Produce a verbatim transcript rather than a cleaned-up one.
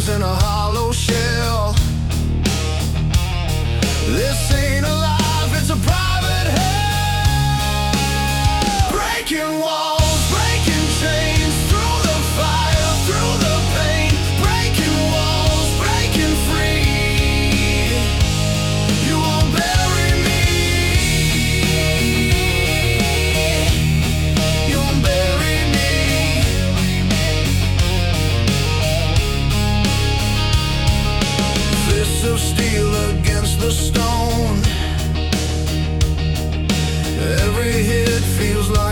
bones in a hollow shell. This ain't a life, it's a private hell. Breaking walls, breaking chains, through the fire, through the pain. Breaking walls, breaking free. You won't bury me. You won't bury me. Fists of steel against the stone. Every hit feels like